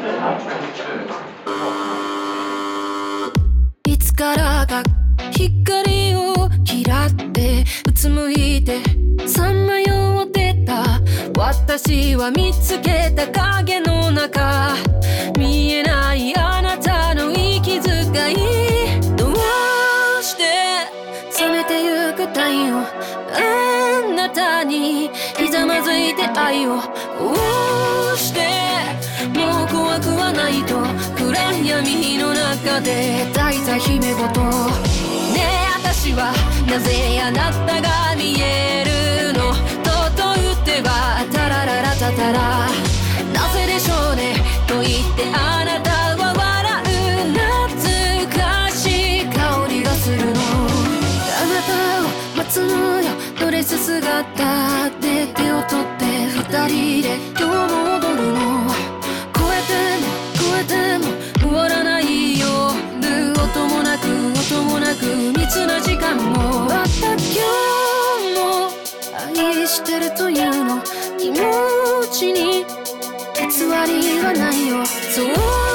いつからか光を嫌ってうつむいてさまよってた私は見つけた影の中見えないあなたの息遣いどうして冷めてゆく太陽あなたにひざまずいて愛をこうしてもう怖くはないと暗闇の中で抱いた姫ごとねえ私はなぜあなたが見えるのと打ってはタラララタタラなぜでしょうねと言ってあなたは笑う懐かしい香りがするのあなたを待つのよドレス姿で手を取って二人で今日も踊るの越えても終わらないよ音もなく密な時間もまた今日も愛してるというの気持ちに偽りはないよそう